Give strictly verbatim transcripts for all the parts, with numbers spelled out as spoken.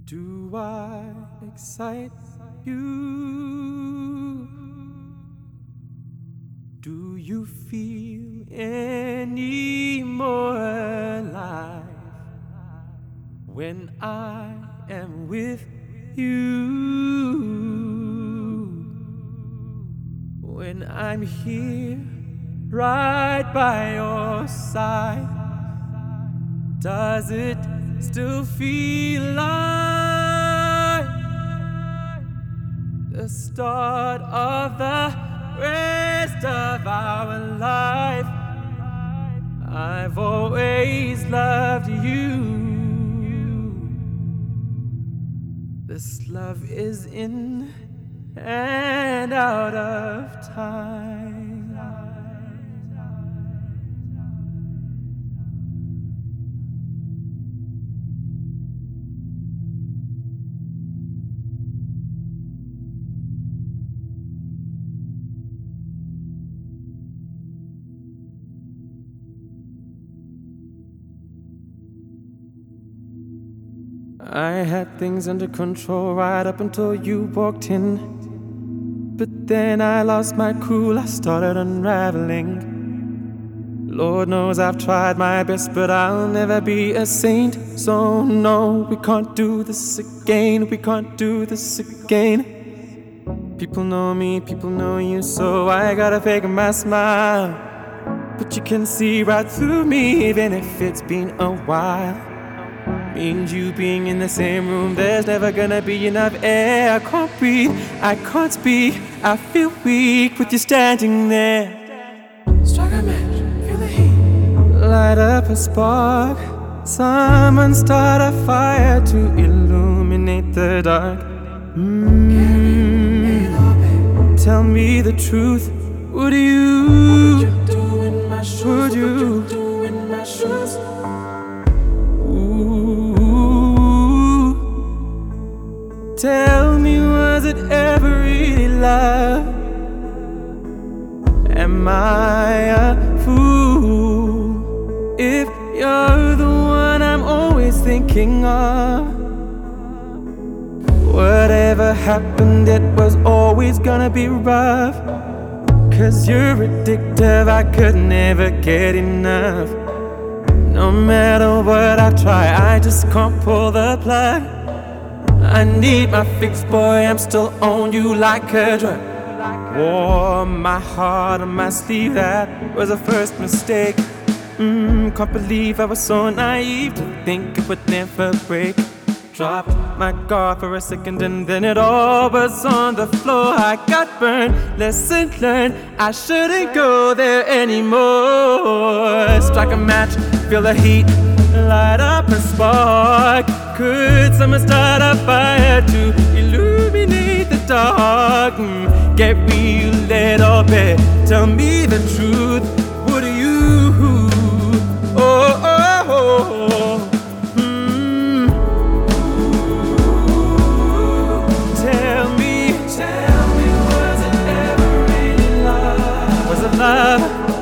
Do I excite you? Do you feel any more alive when I am with you? When I'm here right by your side, does it still feel like the start of the rest of our life? I've always loved you. This love is in and out of time. I had things under control right up until you walked in. But then I lost my cool, I started unraveling. Lord knows I've tried my best, but I'll never be a saint. So no, we can't do this again, we can't do this again. People know me, people know you, so I gotta fake my smile. But you can see right through me, even if it's been a while. Me and you being in the same room, there's never gonna be enough air. I can't breathe, I can't speak, I feel weak with you standing there. Strike a match, feel the heat, light up a spark. Someone start a fire to illuminate the dark. Mm. Tell me the truth, would you, would you do in my shoes? Would you, would you do in my shoes? Tell me, was it ever really love? Am I a fool if you're the one I'm always thinking of? Whatever happened, it was always gonna be rough. Cause you're addictive, I could never get enough. No matter what I try, I just can't pull the plug. I need my fix, boy, I'm still on you like a drug. Wore my heart on my sleeve, that was a first mistake. mm, Can't believe I was so naive to think it would never break. Dropped my guard for a second and then it all was on the floor. I got burned, lesson learned, I shouldn't go there anymore. Strike a match, feel the heat, light up a spark. Could someone start a fire to illuminate the dark? Mm, get real, little bit, tell me the truth, would you? Oh, oh, oh. Mm. Tell me, tell me, was it ever really love? Was it love?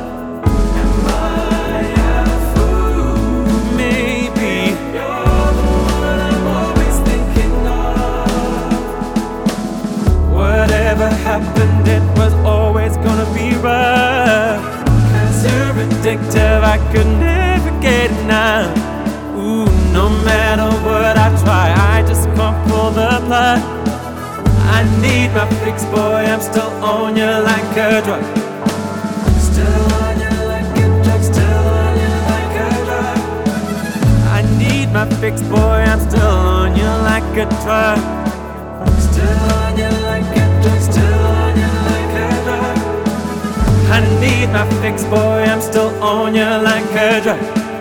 Whatever happened, it was always gonna be rough. Cause you're addictive, I could never get enough. Ooh, no matter what I try, I just can't pull the plug. I need my fix, boy, I'm still on you like a drug. Still on you like a drug, still on you like a drug. I need my fix, boy, I'm still on you like a drug. Still on you like a drug, still on you like a drug. I need my fix, boy, I'm still on you like a drug.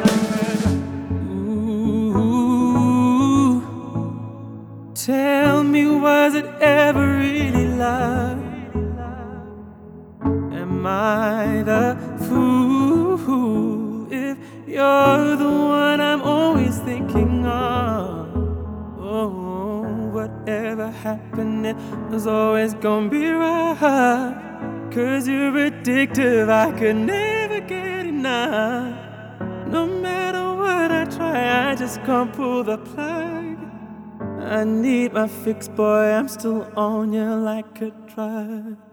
Ooh, tell me, was it ever really love? Am I the fool if you're the one I'm always thinking of? Oh, whatever happened, it was always gonna be rough. Cause you're addictive, I could never get enough. No matter what I try, I just can't pull the plug. I need my fix, boy. I'm still on you like a drug.